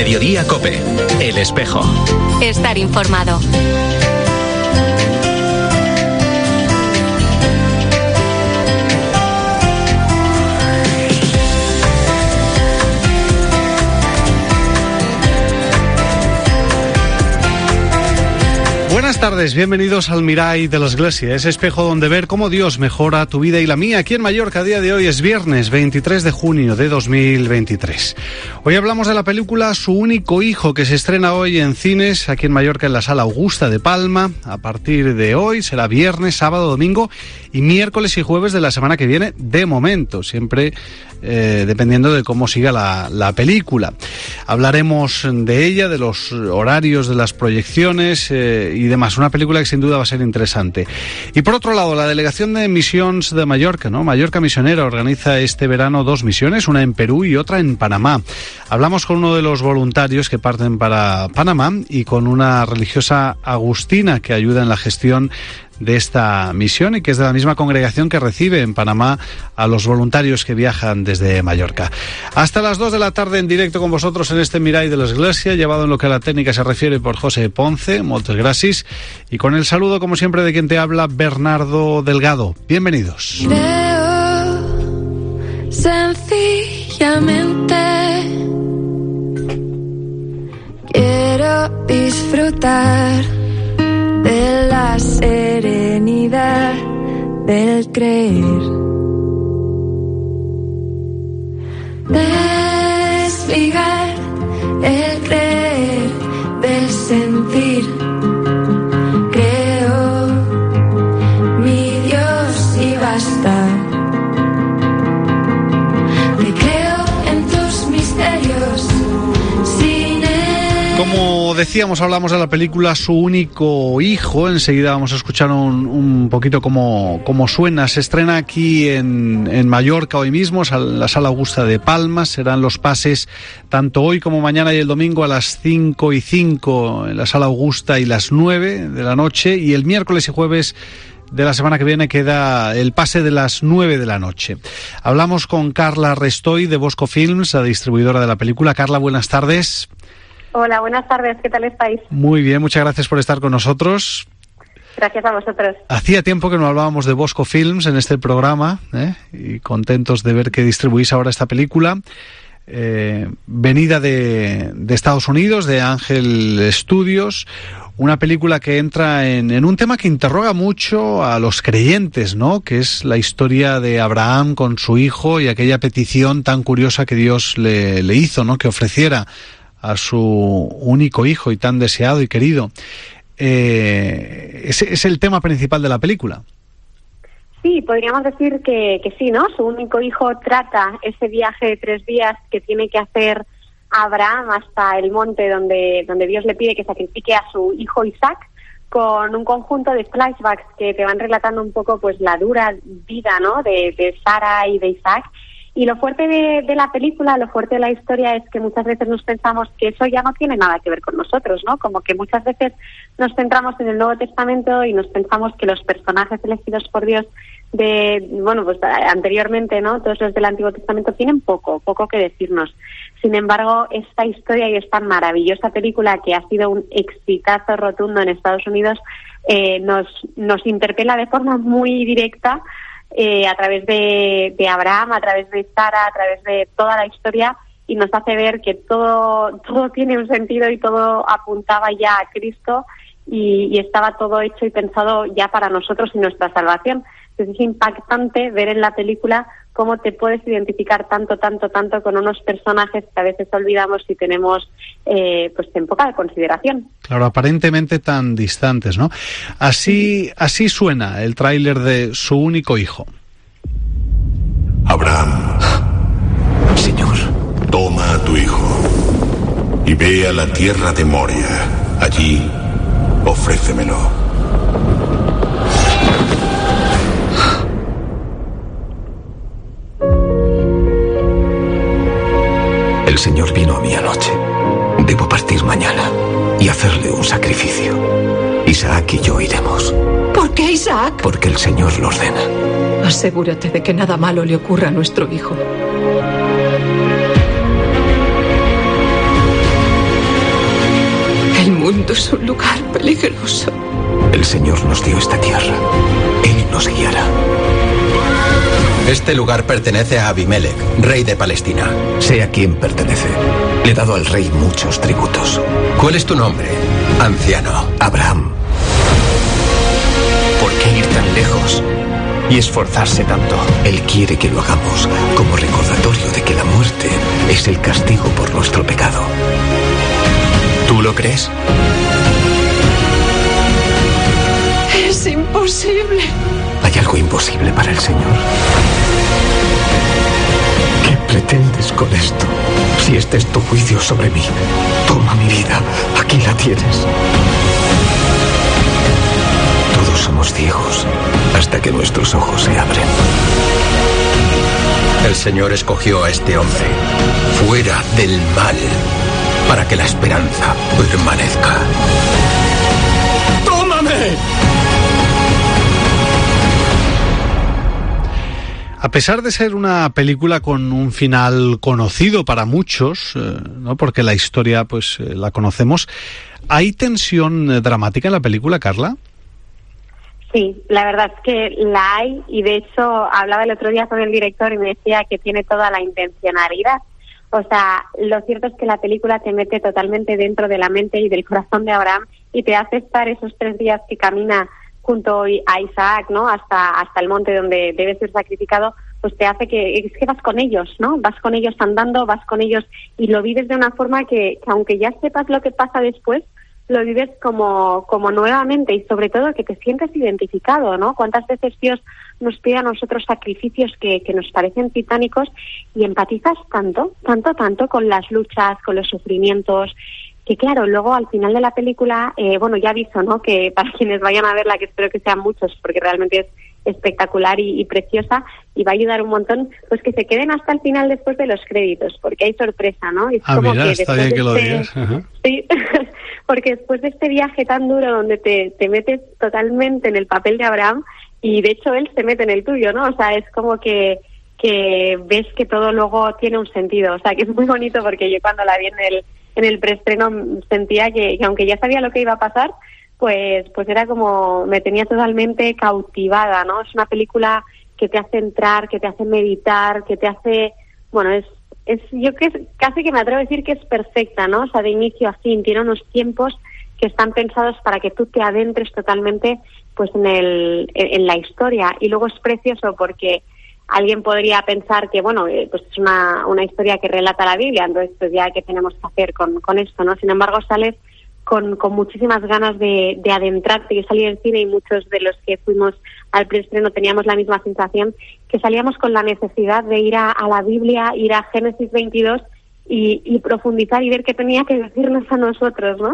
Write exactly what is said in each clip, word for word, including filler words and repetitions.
Mediodía COPE. El Espejo. Estar informado. Buenas tardes, bienvenidos al Mirai de la Iglesia, ese espejo donde ver cómo Dios mejora tu vida y la mía. Aquí en Mallorca, a día de hoy es viernes veintitrés de junio de dos mil veintitrés. Hoy hablamos de la película Su único hijo, que se estrena hoy en cines, aquí en Mallorca, en la Sala Augusta de Palma. A partir de hoy será viernes, sábado, domingo y miércoles y jueves de la semana que viene, de momento, siempre eh, dependiendo de cómo siga la, la película. Hablaremos de ella, de los horarios de las proyecciones eh, y demás. Una película que sin duda va a ser interesante. Y por otro lado, la Delegación de Misiones de Mallorca, ¿no? Mallorca Misionera organiza este verano dos misiones, una en Perú y otra en Panamá. Hablamos con uno de los voluntarios que parten para Panamá y con una religiosa agustina que ayuda en la gestión de esta misión y que es de la misma congregación que recibe en Panamá a los voluntarios que viajan desde Mallorca. Hasta las dos de la tarde en directo con vosotros en este Mirai de la Iglesia, llevado en lo que a la técnica se refiere por José Ponce, moltes gracias, y con el saludo como siempre de quien te habla, Bernardo Delgado. Bienvenidos. Creo sencillamente quiero disfrutar de la serenidad del creer, desligar el creer del sentir. Creo mi Dios y basta. Te creo en tus misterios. Como decíamos, hablamos de la película Su único hijo. Enseguida vamos a escuchar un, un poquito cómo, cómo suena. Se estrena aquí en, en Mallorca hoy mismo, en la Sala Augusta de Palma. Serán los pases tanto hoy como mañana y el domingo a las cinco y cinco en la Sala Augusta y las nueve de la noche. Y el miércoles y jueves de la semana que viene queda el pase de las nueve de la noche. Hablamos con Carla Restoy de Bosco Films, la distribuidora de la película. Carla, buenas tardes. Hola, buenas tardes, ¿qué tal estáis? Muy bien, muchas gracias por estar con nosotros. Gracias a vosotros. Hacía tiempo que no hablábamos de Bosco Films en este programa, ¿eh? Y contentos de ver que distribuís ahora esta película. Eh, venida de, de Estados Unidos, de Ángel Studios, una película que entra en, en un tema que interroga mucho a los creyentes, ¿no? Que es la historia de Abraham con su hijo y aquella petición tan curiosa que Dios le, le hizo, ¿no? Que ofreciera a su único hijo y tan deseado y querido. Eh, ese es el tema principal de la película. Sí, podríamos decir que, que sí, ¿no? Su único hijo trata ese viaje de tres días que tiene que hacer Abraham hasta el monte donde, donde Dios le pide que sacrifique a su hijo Isaac, con un conjunto de flashbacks que te van relatando un poco pues la dura vida, ¿no? de, de Sara y de Isaac. Y lo fuerte de, de la película, lo fuerte de la historia es que muchas veces nos pensamos que eso ya no tiene nada que ver con nosotros, ¿no? Como que muchas veces nos centramos en el Nuevo Testamento y nos pensamos que los personajes elegidos por Dios de, bueno, pues anteriormente, ¿no? Todos los del Antiguo Testamento tienen poco, poco que decirnos. Sin embargo, esta historia y esta maravillosa película que ha sido un exitazo rotundo en Estados Unidos, eh, nos, nos interpela de forma muy directa Eh, a través de, de Abraham, a través de Sara, a través de toda la historia, y nos hace ver que todo todo tiene un sentido y todo apuntaba ya a Cristo y, y estaba todo hecho y pensado ya para nosotros y nuestra salvación. Entonces es impactante ver en la película cómo te puedes identificar tanto, tanto, tanto con unos personajes que a veces olvidamos y tenemos eh, pues en poca consideración. Claro, aparentemente tan distantes, ¿no? Así, así suena el tráiler de Su único hijo. Abraham, Señor, toma a tu hijo y ve a la tierra de Moria. Allí, ofrécemelo. El Señor vino a mí anoche. Debo partir mañana y hacerle un sacrificio. Isaac y yo iremos. ¿Por qué Isaac? Porque el Señor lo ordena. Asegúrate de que nada malo le ocurra a nuestro hijo. El mundo es un lugar peligroso. El Señor nos dio esta tierra. Él nos guiará. Este lugar pertenece a Abimelech, rey de Palestina. Sé a quién pertenece. Le he dado al rey muchos tributos. ¿Cuál es tu nombre, anciano? Abraham. ¿Por qué ir tan lejos y esforzarse tanto? Él quiere que lo hagamos como recordatorio de que la muerte es el castigo por nuestro pecado. ¿Tú lo crees? Es imposible. ¿Hay algo imposible para el Señor? ¿Qué pretendes con esto? Si este es tu juicio sobre mí, toma mi vida. Aquí la tienes. Todos somos ciegos hasta que nuestros ojos se abren. El Señor escogió a este hombre fuera del mal para que la esperanza permanezca. ¡Tómame! A pesar de ser una película con un final conocido para muchos, eh, ¿no? Porque la historia pues eh, la conocemos, ¿hay tensión eh, dramática en la película, Carla? Sí, la verdad es que la hay, y de hecho hablaba el otro día con el director y me decía que tiene toda la intencionalidad. O sea, lo cierto es que la película te mete totalmente dentro de la mente y del corazón de Abraham y te hace estar esos tres días que camina junto a Isaac, ¿no? Hasta hasta el monte donde debe ser sacrificado, pues te hace que es que vas con ellos, ¿no? Vas con ellos andando, vas con ellos y lo vives de una forma que, que aunque ya sepas lo que pasa después, lo vives como como nuevamente y sobre todo que te sientes identificado, ¿no? Cuántas veces Dios nos pide a nosotros sacrificios que, que nos parecen titánicos y empatizas tanto, tanto, tanto con las luchas, con los sufrimientos, que claro, luego al final de la película, eh, bueno, ya aviso, ¿no? Que para quienes vayan a verla, que espero que sean muchos, porque realmente es espectacular y, y preciosa y va a ayudar un montón, pues que se queden hasta el final después de los créditos, porque hay sorpresa, ¿no? Es ah, como mira, que está bien de que lo este... digas. Ajá. Sí, porque después de este viaje tan duro donde te, te metes totalmente en el papel de Abraham y de hecho él se mete en el tuyo, ¿no? O sea, es como que que ves que todo luego tiene un sentido, o sea, que es muy bonito porque yo cuando la vi en el en el preestreno sentía que, que aunque ya sabía lo que iba a pasar, pues pues era como me tenía totalmente cautivada, ¿no? Es una película que te hace entrar, que te hace meditar, que te hace, bueno, es es yo que casi que me atrevo a decir que es perfecta, ¿no? O sea, de inicio a fin, tiene unos tiempos que están pensados para que tú te adentres totalmente pues en el en, en la historia y luego es precioso porque alguien podría pensar que, bueno, eh, pues es una, una historia que relata la Biblia, entonces pues ya qué tenemos que hacer con, con esto, ¿no? Sin embargo, sales con, con muchísimas ganas de, de adentrarte. Yo salí del cine y muchos de los que fuimos al preestreno teníamos la misma sensación, que salíamos con la necesidad de ir a, a la Biblia, ir a Génesis veintidós y, y profundizar y ver qué tenía que decirnos a nosotros, ¿no?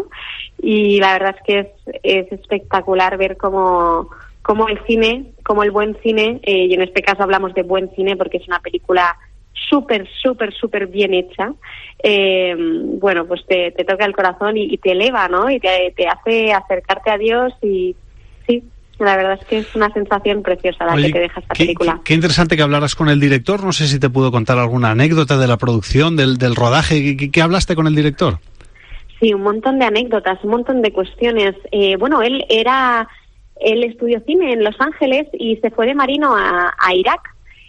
Y la verdad es que es, es espectacular ver cómo... como el cine, como el buen cine, eh, y en este caso hablamos de buen cine porque es una película súper, súper, súper bien hecha, eh, bueno, pues te, te toca el corazón y, y te eleva, ¿no? Y te, te hace acercarte a Dios y sí, la verdad es que es una sensación preciosa la Oye, que te deja esta qué, película. Qué, qué interesante que hablaras con el director, no sé si te pudo contar alguna anécdota de la producción, del, del rodaje, ¿qué, qué hablaste con el director? Sí, un montón de anécdotas, un montón de cuestiones. Eh, bueno, él era... Él estudió cine en Los Ángeles y se fue de marino a, a Irak.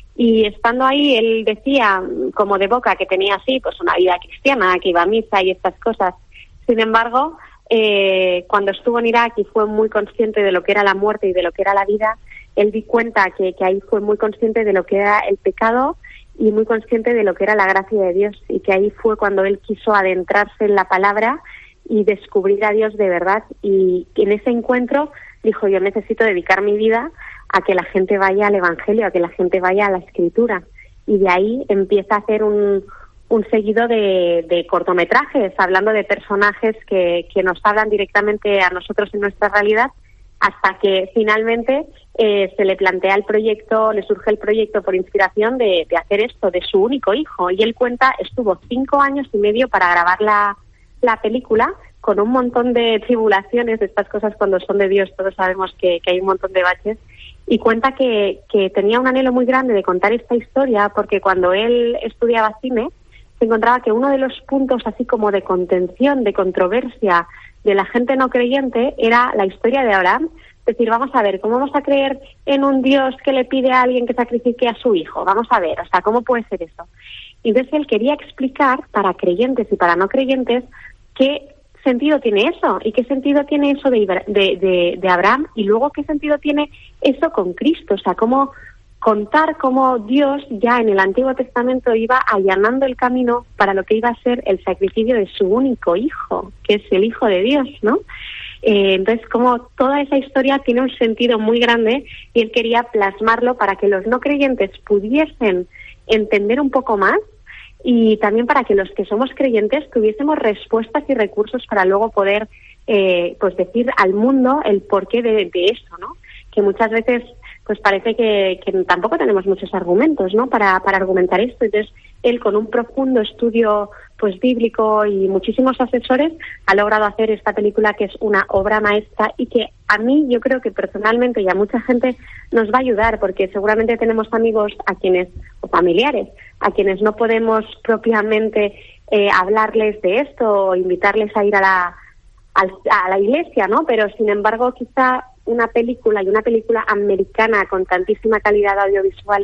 Y estando ahí, él decía, como de boca, que tenía así, pues una vida cristiana, que iba a misa y estas cosas. Sin embargo, eh, cuando estuvo en Irak y fue muy consciente de lo que era la muerte y de lo que era la vida, él di cuenta que, que ahí fue muy consciente de lo que era el pecado y muy consciente de lo que era la gracia de Dios. Y que ahí fue cuando él quiso adentrarse en la palabra y descubrir a Dios de verdad. Y en ese encuentro dijo, yo necesito dedicar mi vida a que la gente vaya al Evangelio, a que la gente vaya a la Escritura. Y de ahí empieza a hacer un, un seguido de, de cortometrajes, hablando de personajes que, que nos hablan directamente a nosotros en nuestra realidad, hasta que finalmente eh, se le plantea el proyecto, le surge el proyecto por inspiración de, de hacer esto, de su único hijo. Y él cuenta, estuvo cinco años y medio para grabar la, la película, con un montón de tribulaciones, estas cosas cuando son de Dios, todos sabemos que, que hay un montón de baches, y cuenta que, que tenía un anhelo muy grande de contar esta historia, porque cuando él estudiaba cine, se encontraba que uno de los puntos así como de contención, de controversia, de la gente no creyente era la historia de Abraham. Es decir, vamos a ver, ¿cómo vamos a creer en un Dios que le pide a alguien que sacrifique a su hijo? Vamos a ver, o sea, ¿cómo puede ser eso? Y entonces él quería explicar para creyentes y para no creyentes qué sentido tiene eso y qué sentido tiene eso de, de, de, de Abraham y luego qué sentido tiene eso con Cristo. O sea, cómo contar cómo Dios ya en el Antiguo Testamento iba allanando el camino para lo que iba a ser el sacrificio de su único hijo, que es el Hijo de Dios, ¿no? Eh, entonces, como toda esa historia tiene un sentido muy grande y él quería plasmarlo para que los no creyentes pudiesen entender un poco más y también para que los que somos creyentes tuviésemos respuestas y recursos para luego poder eh, pues decir al mundo el porqué de, de eso, ¿no? Que muchas veces pues parece que, que tampoco tenemos muchos argumentos, ¿no? Para, para argumentar esto. Entonces, él con un profundo estudio pues bíblico y muchísimos asesores ha logrado hacer esta película que es una obra maestra y que a mí yo creo que personalmente y a mucha gente nos va a ayudar porque seguramente tenemos amigos a quienes o familiares a quienes no podemos propiamente eh, hablarles de esto o invitarles a ir a la a la iglesia, ¿no? Pero sin embargo quizá una película y una película americana con tantísima calidad audiovisual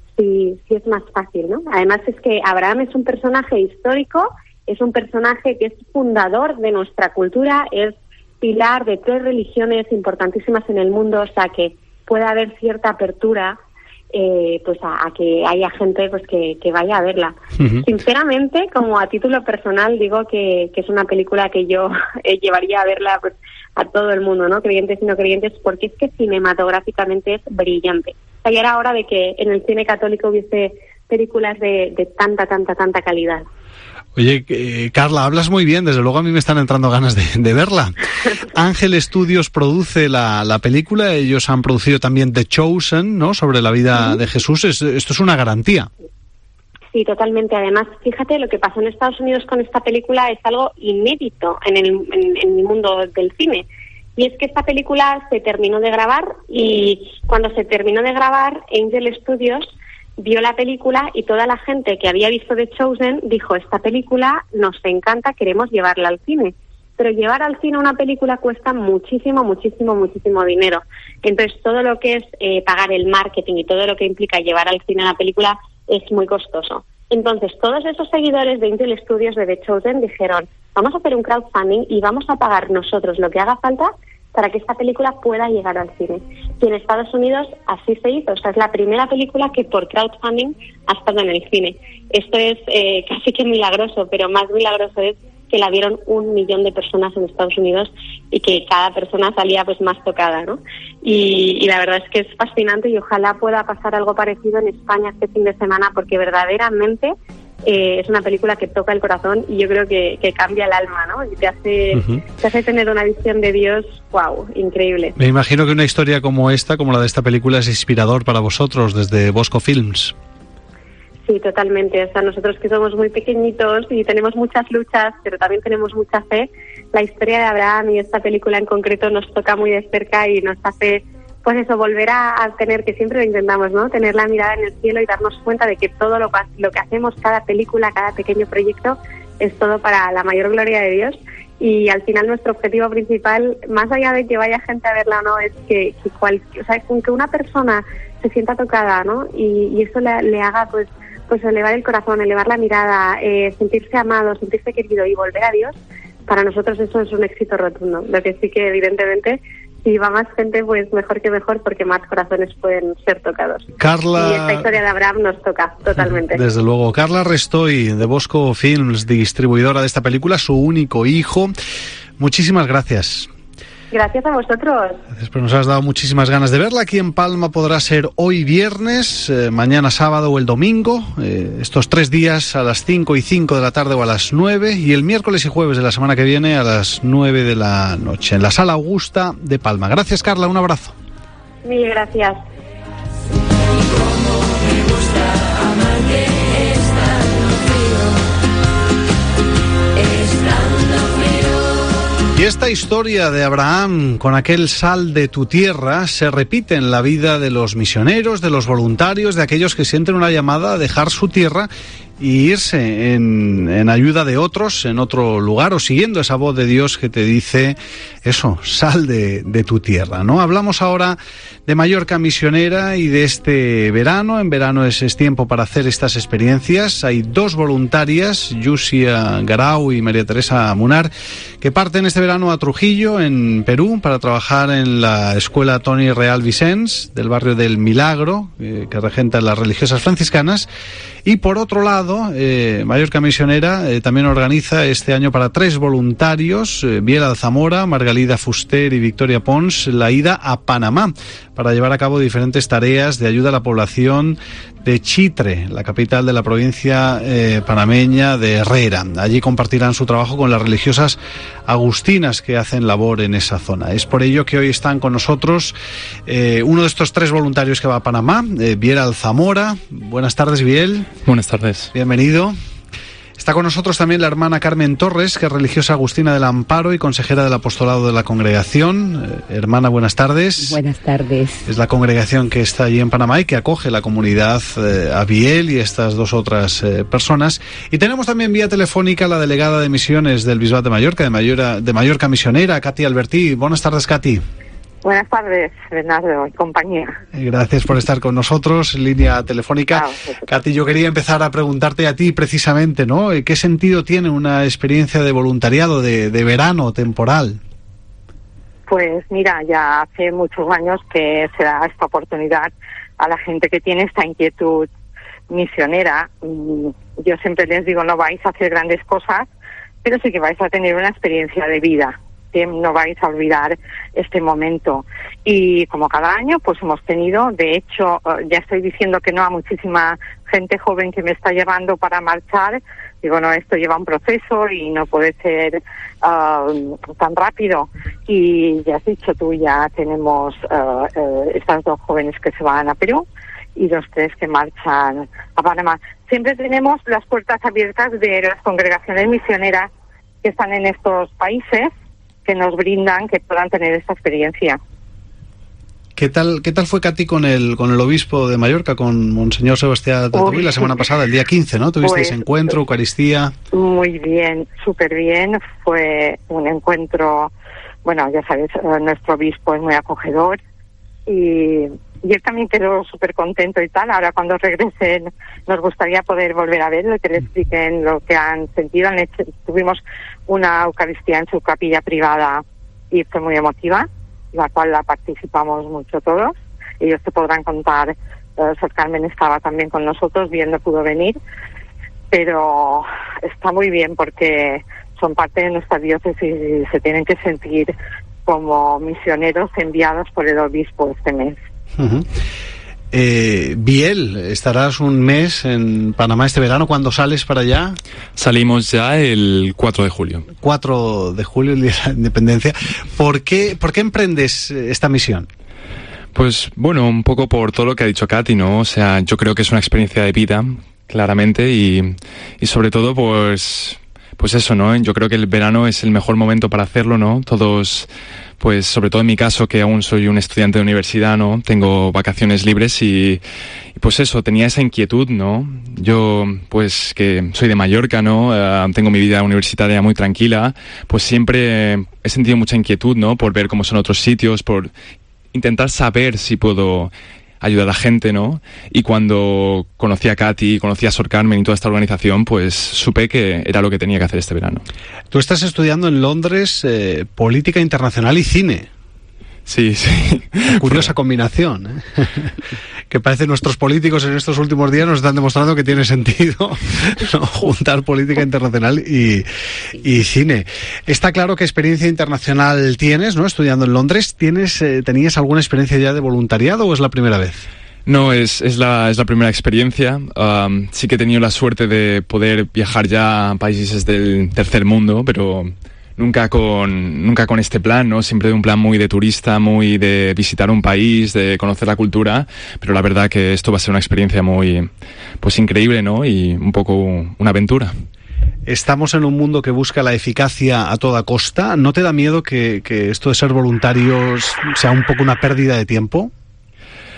sí, sí es más fácil, ¿no? Además es que Abraham es un personaje histórico, es un personaje que es fundador de nuestra cultura, es pilar de tres religiones importantísimas en el mundo, o sea que puede haber cierta apertura eh, pues a, a que haya gente pues que, que vaya a verla. Uh-huh. Sinceramente, como a título personal, digo que, que es una película que yo eh, llevaría a verla pues a todo el mundo, ¿no? Creyentes y no creyentes, porque es que cinematográficamente es brillante. O sea, ya era hora de que en el cine católico hubiese películas de, de tanta, tanta, tanta calidad. Oye, eh, Carla, hablas muy bien, desde luego a mí me están entrando ganas de, de verla. Ángel Studios produce la, la película, ellos han producido también The Chosen, ¿no?, sobre la vida de Jesús. Es, esto es una garantía. Sí, totalmente. Además, fíjate, lo que pasó en Estados Unidos con esta película es algo inédito en el, en, en el mundo del cine. Y es que esta película se terminó de grabar y cuando se terminó de grabar, Angel Studios vio la película y toda la gente que había visto The Chosen dijo, esta película nos encanta, queremos llevarla al cine. Pero llevar al cine una película cuesta muchísimo, muchísimo, muchísimo dinero. Entonces, todo lo que es eh, pagar el marketing y todo lo que implica llevar al cine la película es muy costoso. Entonces, todos esos seguidores de Angel Studios de The Chosen dijeron, vamos a hacer un crowdfunding y vamos a pagar nosotros lo que haga falta para que esta película pueda llegar al cine. Y en Estados Unidos así se hizo. O sea, es la primera película que por crowdfunding ha estado en el cine. Esto es eh, casi que milagroso, pero más milagroso es que la vieron un millón de personas en Estados Unidos y que cada persona salía pues más tocada, ¿no? Y, y la verdad es que es fascinante y ojalá pueda pasar algo parecido en España este fin de semana porque verdaderamente eh, es una película que toca el corazón y yo creo que, que cambia el alma, ¿no? Y te hace, uh-huh. te hace tener una visión de Dios, wow, increíble. Me imagino que una historia como esta, como la de esta película, es inspirador para vosotros desde Bosco Films. Sí, totalmente. O sea, nosotros que somos muy pequeñitos y tenemos muchas luchas, pero también tenemos mucha fe, la historia de Abraham y esta película en concreto nos toca muy de cerca y nos hace, pues eso, volver a, a tener, que siempre lo intentamos, ¿no? Tener la mirada en el cielo y darnos cuenta de que todo lo, lo que hacemos, cada película, cada pequeño proyecto, es todo para la mayor gloria de Dios. Y al final nuestro objetivo principal, más allá de que vaya gente a verla o no, es que, que, cual, o sea, con que una persona se sienta tocada, ¿no? Y, y eso le, le haga, pues, pues elevar el corazón, elevar la mirada, eh, sentirse amado, sentirse querido y volver a Dios, para nosotros eso es un éxito rotundo. Lo que sí que evidentemente, si va más gente, pues mejor que mejor, porque más corazones pueden ser tocados. Carla... Y esta historia de Abraham nos toca totalmente. Desde luego. Carla Restoy, de Bosco Films, distribuidora de esta película, su único hijo. Muchísimas gracias. Gracias a vosotros. Gracias, pues nos has dado muchísimas ganas de verla. Aquí en Palma podrá ser hoy viernes, eh, mañana sábado o el domingo, eh, estos tres días a las cinco y cinco de la tarde o a las nueve, y el miércoles y jueves de la semana que viene a las nueve de la noche, en la Sala Augusta de Palma. Gracias, Carla, un abrazo. Mil gracias. Y esta historia de Abraham con aquel sal de tu tierra se repite en la vida de los misioneros, de los voluntarios, de aquellos que sienten una llamada a dejar su tierra y irse en, en ayuda de otros en otro lugar, o siguiendo esa voz de Dios que te dice eso, sal de, de tu tierra, ¿no? Hablamos ahora de Mallorca Misionera y de este verano. En verano es, es tiempo para hacer estas experiencias. Hay dos voluntarias, Yusia Garau y María Teresa Munar, que parten este verano a Trujillo, en Perú, para trabajar en la escuela Toni Real Vicens del barrio del Milagro, eh, que regentan las religiosas franciscanas. Y por otro lado, eh, Mallorca Misionera eh, también organiza este año para tres voluntarios, eh, Biel Zamora, Margalida Fuster y Victoria Pons, la ida a Panamá para llevar a cabo diferentes tareas de ayuda a la población de Chitre, la capital de la provincia eh, panameña de Herrera. Allí compartirán su trabajo con las religiosas agustinas que hacen labor en esa zona. Es por ello que hoy están con nosotros eh, uno de estos tres voluntarios que va a Panamá, eh, Biel Zamora. Buenas tardes, Biel. Buenas tardes. Bienvenido. Está con nosotros también la hermana Carmen Torres, que es religiosa agustina del Amparo y consejera del apostolado de la congregación. Eh, hermana, buenas tardes. Buenas tardes. Es la congregación que está allí en Panamá y que acoge la comunidad eh, a Biel y estas dos otras eh, personas. Y tenemos también vía telefónica la delegada de misiones del Bisbat de Mallorca, de, Mayora, de Mallorca Misionera, Katy Albertí. Buenas tardes, Katy. Buenas tardes, Bernardo y compañía. Gracias por estar con nosotros en línea telefónica. Ah, Katy, yo quería empezar a preguntarte a ti precisamente, ¿no? ¿Qué sentido tiene una experiencia de voluntariado, de, de verano temporal? Pues mira, ya hace muchos años que se da esta oportunidad a la gente que tiene esta inquietud misionera. Yo siempre les digo, no vais a hacer grandes cosas, pero sí que vais a tener una experiencia de vida, que no vais a olvidar este momento. Y como cada año, pues hemos tenido, de hecho, ya estoy diciendo que no a muchísima gente joven que me está llevando para marchar. Digo, no, esto lleva un proceso y no puede ser uh, tan rápido. Y ya has dicho tú, ya tenemos uh, uh, estas dos jóvenes que se van a Perú y los tres que marchan a Panamá. Siempre tenemos las puertas abiertas de las congregaciones misioneras que están en estos países, que nos brindan que puedan tener esta experiencia. ¿Qué tal, qué tal fue, Katy, con el con el obispo de Mallorca, con Monseñor Sebastián Tatuí, la semana pasada, el día quince, ¿no? ¿Tuvisteis pues, encuentro, Eucaristía? Muy bien, súper bien. Fue un encuentro, bueno, ya sabes, nuestro obispo es muy acogedor y, y él también quedó súper contento y tal. Ahora cuando regresen nos gustaría poder volver a verlo y que le expliquen lo que han sentido. Han hecho, tuvimos una Eucaristía en su capilla privada y fue muy emotiva, la cual la participamos mucho todos. Ellos te podrán contar, uh, Sor Carmen estaba también con nosotros, bien no pudo venir, pero está muy bien porque son parte de nuestra diócesis y se tienen que sentir como misioneros enviados por el obispo este mes. Uh-huh. Eh, Biel, estarás un mes en Panamá este verano. ¿Cuándo sales para allá? Salimos ya el cuatro de julio. cuatro de julio, el día de la independencia. ¿Por qué, por qué emprendes esta misión? Pues bueno, un poco por todo lo que ha dicho Katy, ¿no? O sea, yo creo que es una experiencia de vida, claramente, y, y sobre todo, pues, pues eso, ¿no? Yo creo que el verano es el mejor momento para hacerlo, ¿no? Todos, pues sobre todo en mi caso, que aún soy un estudiante de universidad, ¿no? Tengo vacaciones libres y, y pues eso, tenía esa inquietud, ¿no? Yo, pues que soy de Mallorca, ¿no? Uh, tengo mi vida universitaria muy tranquila, pues siempre he sentido mucha inquietud, ¿no? Por ver cómo son otros sitios, por intentar saber si puedo ayudar a la gente, ¿no? Y cuando conocí a Katy, conocí a Sor Carmen y toda esta organización, pues supe que era lo que tenía que hacer este verano. Tú estás estudiando en Londres eh, política internacional y cine. Sí, sí. Curiosa combinación, ¿eh? Que parece nuestros políticos en estos últimos días nos están demostrando que tiene sentido, ¿no? Juntar política internacional y, y cine. Está claro que experiencia internacional tienes, ¿no? Estudiando en Londres. ¿Tienes, eh, ¿Tenías alguna experiencia ya de voluntariado o es la primera vez? No, es, es, la, es la primera experiencia. Um, sí que he tenido la suerte de poder viajar ya a países del tercer mundo, pero nunca con, nunca con este plan, ¿no? Siempre de un plan muy de turista, muy de visitar un país, de conocer la cultura, pero la verdad que esto va a ser una experiencia muy, pues increíble, ¿no? Y un poco una aventura. Estamos en un mundo que busca la eficacia a toda costa. ¿No te da miedo que, que esto de ser voluntarios sea un poco una pérdida de tiempo?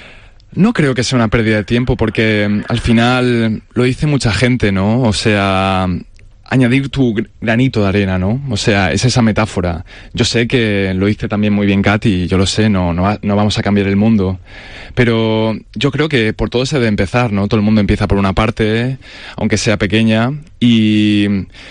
No creo que sea una pérdida de tiempo, porque al final lo dice mucha gente, ¿no? O sea, añadir tu granito de arena, ¿no? O sea, es esa metáfora. Yo sé que lo dice también muy bien Katy, yo lo sé, no, no, no vamos a cambiar el mundo. Pero yo creo que por todo se debe empezar, ¿no? Todo el mundo empieza por una parte, aunque sea pequeña, y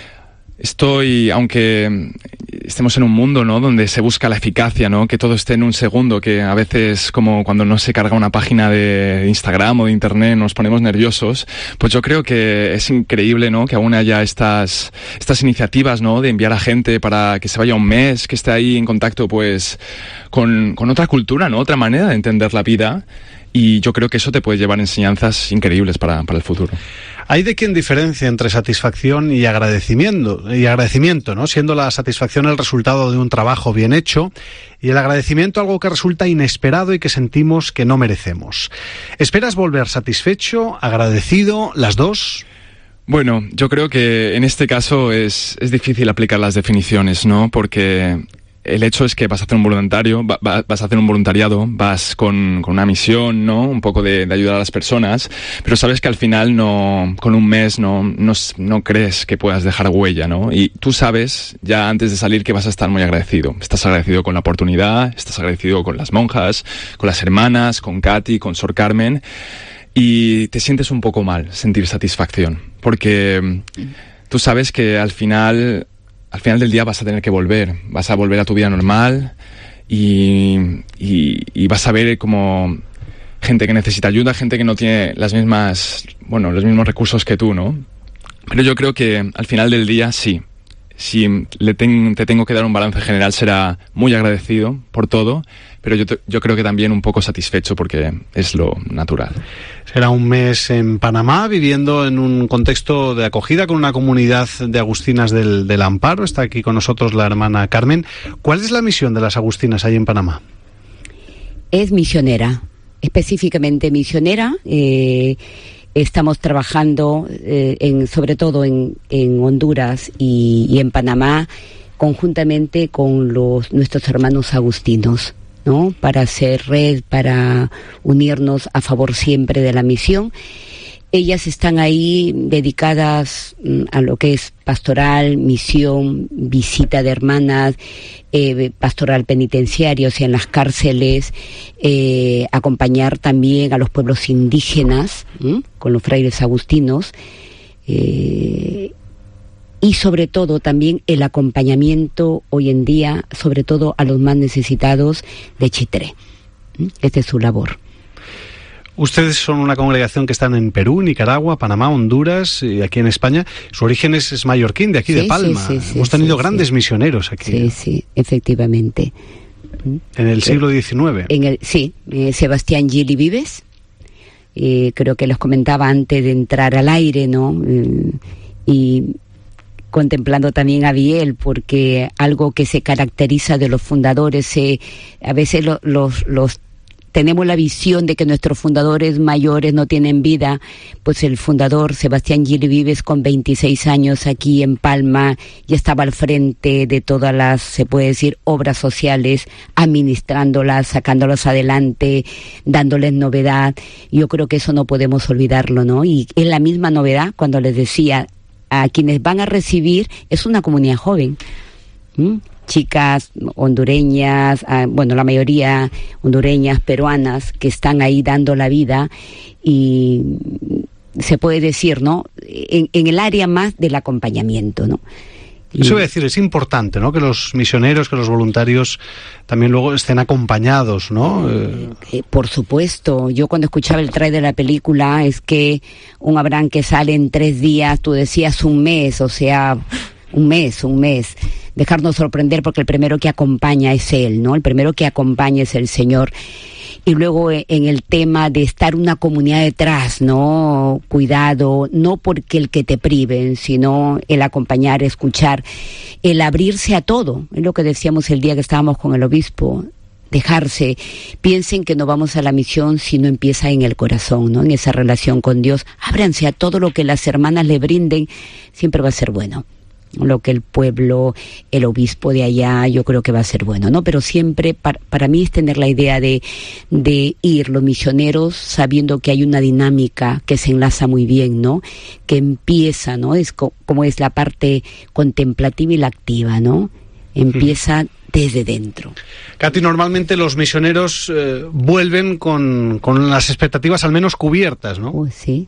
estoy, aunque estemos en un mundo, ¿no?, donde se busca la eficacia, ¿no?, que todo esté en un segundo, que a veces, como cuando no se carga una página de Instagram o de Internet, nos ponemos nerviosos, pues yo creo que es increíble, ¿no?, que aún haya estas, estas iniciativas, ¿no?, de enviar a gente para que se vaya un mes, que esté ahí en contacto, pues, con, con otra cultura, ¿no?, otra manera de entender la vida. Y yo creo que eso te puede llevar enseñanzas increíbles para, para el futuro. Hay de quien diferencia entre satisfacción y agradecimiento, y agradecimiento, ¿no? Siendo la satisfacción el resultado de un trabajo bien hecho y el agradecimiento algo que resulta inesperado y que sentimos que no merecemos. ¿Esperas volver satisfecho, agradecido, las dos? Bueno, yo creo que en este caso es, es difícil aplicar las definiciones, ¿no? Porque el hecho es que vas a hacer un voluntario, va, va, vas a hacer un voluntariado, vas con, con una misión, ¿no? Un poco de, de ayudar a las personas, pero sabes que al final no, con un mes no, no, no crees que puedas dejar huella, ¿no? Y tú sabes ya antes de salir que vas a estar muy agradecido. Estás agradecido con la oportunidad, estás agradecido con las monjas, con las hermanas, con Katy, con Sor Carmen, y te sientes un poco mal sentir satisfacción, porque tú sabes que al final... Al final del día vas a tener que volver, vas a volver a tu vida normal y, y, y vas a ver como gente que necesita ayuda, gente que no tiene las mismas, bueno, los mismos recursos que tú, ¿no? Pero yo creo que al final del día sí, si le ten, te tengo que dar un balance general será muy agradecido por todo, pero yo, te, yo creo que también un poco satisfecho porque es lo natural. Será un mes en Panamá, viviendo en un contexto de acogida con una comunidad de agustinas del, del Amparo. Está aquí con nosotros la hermana Carmen. ¿Cuál es la misión de las agustinas ahí en Panamá? Es misionera, específicamente misionera. Eh, estamos trabajando eh, en, sobre todo en, en Honduras y, y en Panamá, conjuntamente con los nuestros hermanos agustinos, ¿no? Para hacer red, para unirnos a favor siempre de la misión. Ellas están ahí dedicadas mm, a lo que es pastoral, misión, visita de hermanas, eh, pastoral penitenciario, o sea, en las cárceles, eh, acompañar también a los pueblos indígenas, ¿m? Con los frailes agustinos, eh, y sobre todo también el acompañamiento hoy en día, sobre todo a los más necesitados de Chitré. Esta es su labor. Ustedes son una congregación que están en Perú, Nicaragua, Panamá, Honduras y aquí en España. Su origen es, es mallorquín, de aquí sí, de Palma. Sí, sí, Hemos tenido sí, grandes sí. misioneros aquí. Sí, sí, efectivamente. En el siglo diecinueve. En el, sí, eh, Sebastián Gili Vives, eh, creo que los comentaba antes de entrar al aire, ¿no? Eh, y contemplando también a Biel, porque algo que se caracteriza de los fundadores, eh, a veces lo, los, los tenemos la visión de que nuestros fundadores mayores no tienen vida, pues el fundador Sebastián Gili Vives, con veintiséis años aquí en Palma, ya estaba al frente de todas las, se puede decir, obras sociales, administrándolas, sacándolas adelante, dándoles novedad. Yo creo que eso no podemos olvidarlo, ¿no? Y es la misma novedad cuando les decía, a quienes van a recibir es una comunidad joven, ¿Mm? chicas hondureñas, ah, bueno, la mayoría hondureñas, peruanas, que están ahí dando la vida, y se puede decir, ¿no?, en, en el área más del acompañamiento, ¿no? Y eso voy a decir, es importante, ¿no?, que los misioneros, que los voluntarios también luego estén acompañados, ¿no? Eh, eh, por supuesto. Yo cuando escuchaba el trailer de la película, es que un Abraham que sale en tres días, tú decías un mes, o sea, un mes, un mes. Dejarnos sorprender, porque el primero que acompaña es Él, ¿no? El primero que acompaña es el Señor. Y luego en el tema de estar una comunidad detrás, ¿no? Cuidado, no porque el que te priven, sino el acompañar, escuchar, el abrirse a todo. Es lo que decíamos el día que estábamos con el obispo. Dejarse. Piensen que no vamos a la misión si no empieza en el corazón, ¿no? En esa relación con Dios. Ábranse a todo lo que las hermanas le brinden, siempre va a ser bueno. lo que el pueblo, el obispo de allá, yo creo que va a ser bueno, ¿no? Pero siempre para, para mí es tener la idea de, de ir los misioneros sabiendo que hay una dinámica que se enlaza muy bien, ¿no? Que empieza, ¿no? Es co- como es la parte contemplativa y la activa, ¿no? Empieza desde dentro. Katy, normalmente los misioneros eh, vuelven con, con las expectativas al menos cubiertas, ¿no? Uh, sí.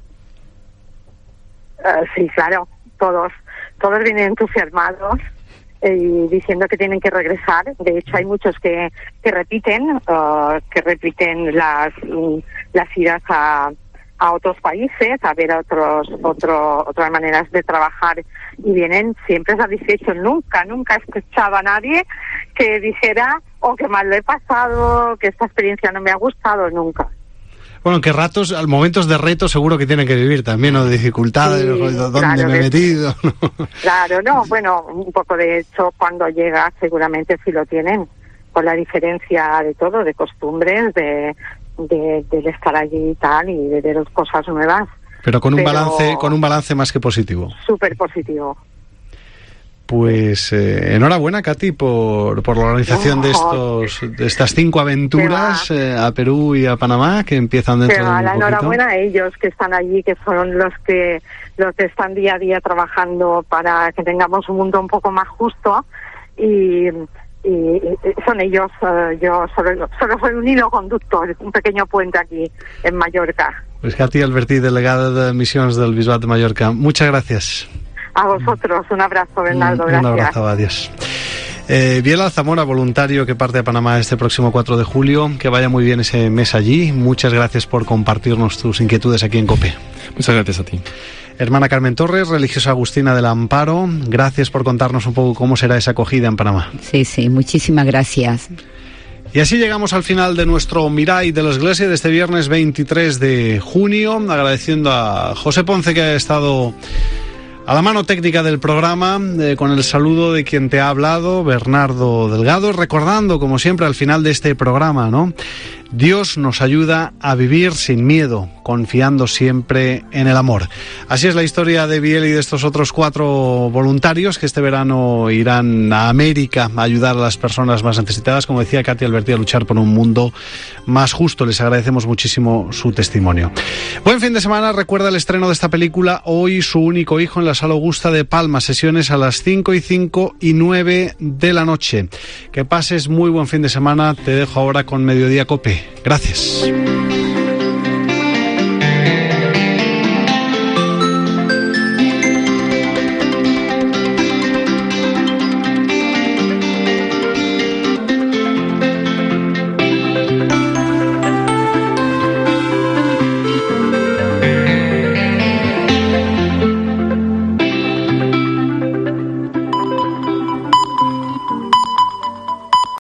Uh, sí, claro, todos. Todos vienen entusiasmados eh, y diciendo que tienen que regresar. De hecho, hay muchos que, que repiten, uh, que repiten las, las idas a, a otros países, a ver otros, otro, otras maneras de trabajar, y vienen siempre satisfechos. Nunca, nunca he escuchado a nadie que dijera, oh, qué mal lo he pasado, que esta experiencia no me ha gustado, nunca. Bueno, que ratos, al momentos de reto seguro que tienen que vivir también, o de dificultades, sí, ¿dónde claro, me he metido? Claro, no, bueno, un poco de hecho cuando llega seguramente sí lo tienen, con la diferencia de todo, de costumbres, de, de, de estar allí y tal, y de ver cosas nuevas. Pero con un Pero balance, con un balance más que positivo. Súper positivo. Pues eh, enhorabuena, Katy, por, por la organización oh, de estos de estas cinco aventuras eh, a Perú y a Panamá, que empiezan dentro de un la poquito. Enhorabuena a ellos que están allí, que son los que los que están día a día trabajando para que tengamos un mundo un poco más justo, y, y, y son ellos. Uh, yo solo, solo soy un hilo conductor, un pequeño puente aquí en Mallorca. Pues Katy Albertí, delegada de misiones del Bisbat de Mallorca, muchas gracias. A vosotros, un abrazo, Bernardo, gracias. Un abrazo, adiós. Eh, Biel Alzamora, voluntario que parte a Panamá este próximo cuatro de julio, que vaya muy bien ese mes allí. Muchas gracias por compartirnos tus inquietudes aquí en COPE. Muchas gracias a ti. Hermana Carmen Torres, religiosa agustina del Amparo, gracias por contarnos un poco cómo será esa acogida en Panamá. Sí, sí, muchísimas gracias. Y así llegamos al final de nuestro Mirai de la Iglesia de este viernes veintitrés de junio, agradeciendo a José Ponce, que ha estado a la mano técnica del programa, eh, con el saludo de quien te ha hablado, Bernardo Delgado, recordando, como siempre, al final de este programa, ¿no? Dios nos ayuda a vivir sin miedo, confiando siempre en el amor. Así es la historia de Biel y de estos otros cuatro voluntarios que este verano irán a América a ayudar a las personas más necesitadas, como decía Katy Albertí, a luchar por un mundo más justo. Les agradecemos muchísimo su testimonio. Buen fin de semana. Recuerda el estreno de esta película, Hoy su único hijo, en la Sala Augusta de Palma. Sesiones a las cinco y cinco y nueve de la noche. Que pases muy buen fin de semana. Te dejo ahora con Mediodía COPE. Gracias.